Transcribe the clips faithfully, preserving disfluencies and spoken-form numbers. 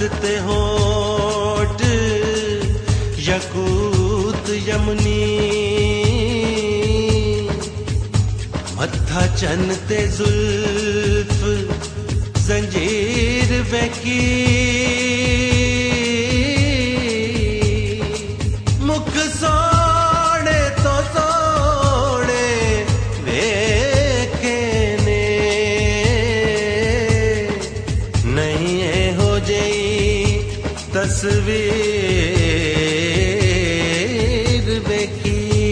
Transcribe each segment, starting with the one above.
ते होठ यकूत यमुनी, मत्था चन ते जुल्फ जंजीर वैकी, मुख सोने तो सोने वेखे ने, नहीं है हो जई तस्वीर वेखी।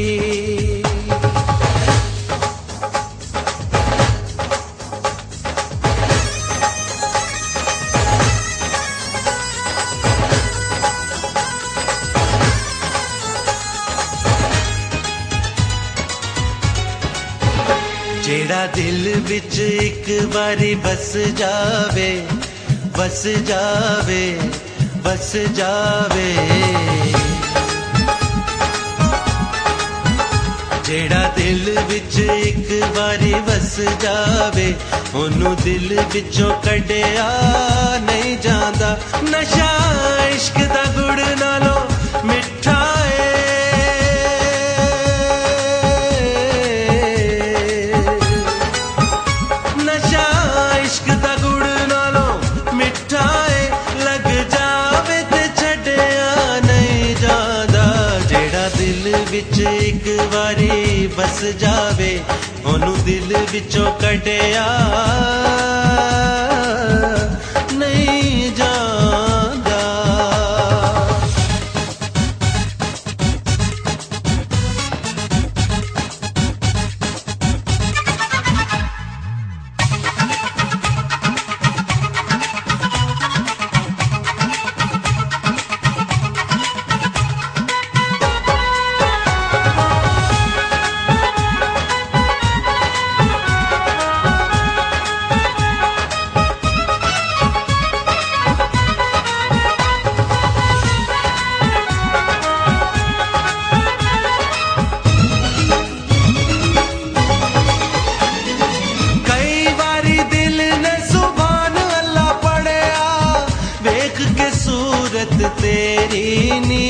जेड़ा दिल विच एक बारी बस जावे, बस जावे, बस जावे, जेड़ा दिल विच एक बारी बस जावे, ओनू दिल विचों कढ़िया नहीं जांदा। नशा इश्क दा गुड़ नालों मिठा है, नशा इश्क दा गुड़ नालों मिठा है, लग जावे ते छड्डिया नहीं जांदा। जेड़ा दिल विच एक बारी बस जावे, ओनू दिल विचों कढ़िया नहीं जांदा। तेरी नी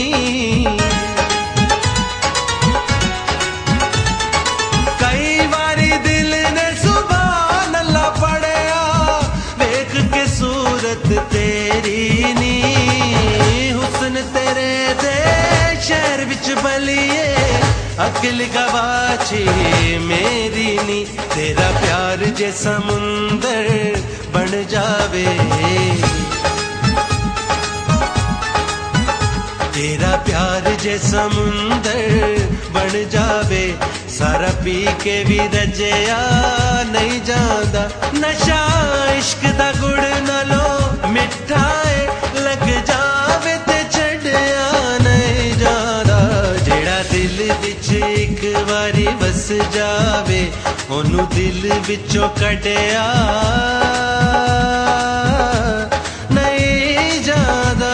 कई बारी दिल ने सुभान अल्लाह पढ़िया, देख के सूरत तेरी नी, हुस्न तेरे दे शहर विच बलिए, अकल गवाची मेरी नी। तेरा प्यार जे समुंदर बन जावे, तेरा प्यार जे समुंदर बन जावे, सारा पी के भी रजया नहीं जांदा। नशा इश्क दा गुड़ नालों मिठा है, लग जावे ते छड्डिया नहीं जांदा। जेड़ा दिल विच एक बारी बस जावे, ओनू दिल विचों कढ़िया नहीं जांदा।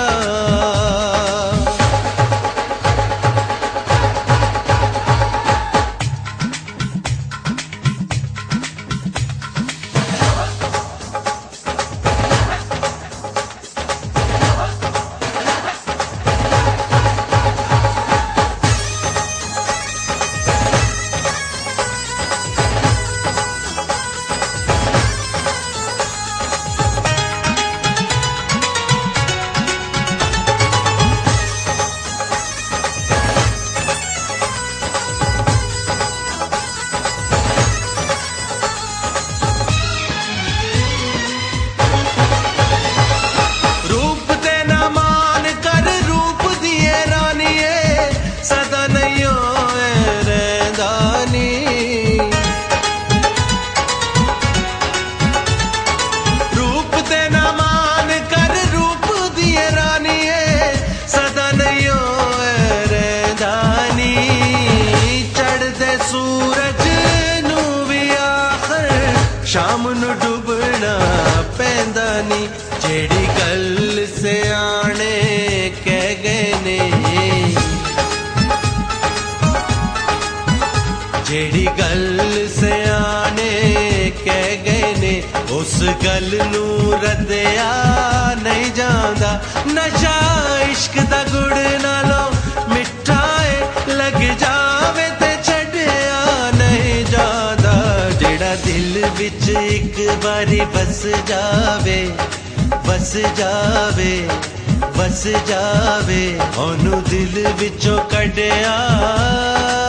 शाम नू डुबना पैंदा नी, जेड़ी गल से आने कह गए ने, जेड़ी गल से आने कह गए ने, उस गल नू रद्दिया नहीं जांदा नशा इश्क दा गुड़ नालों मिठा है लग जावे ते छड्डिया नहीं जांदा जेड़ा दिल विच एक बारी बस जावे बस जावे बस जावे ओनू दिल विचों कढिया